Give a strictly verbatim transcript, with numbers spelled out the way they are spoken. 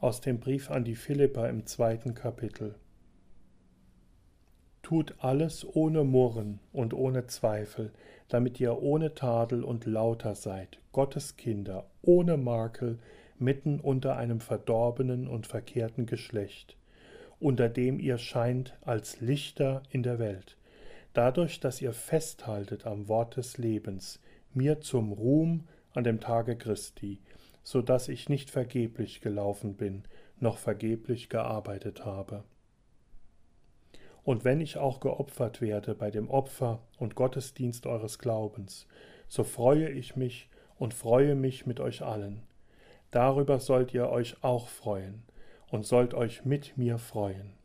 aus dem Brief an die Philipper im zweiten Kapitel. Tut alles ohne Murren und ohne Zweifel, damit ihr ohne Tadel und lauter seid, Gottes Kinder, ohne Makel, mitten unter einem verdorbenen und verkehrten Geschlecht, unter dem ihr scheint als Lichter in der Welt, dadurch, dass ihr festhaltet am Wort des Lebens, mir zum Ruhm an dem Tage Christi, so dass ich nicht vergeblich gelaufen bin, noch vergeblich gearbeitet habe. Und wenn ich auch geopfert werde bei dem Opfer und Gottesdienst eures Glaubens, so freue ich mich und freue mich mit euch allen. Darüber sollt ihr euch auch freuen und sollt euch mit mir freuen.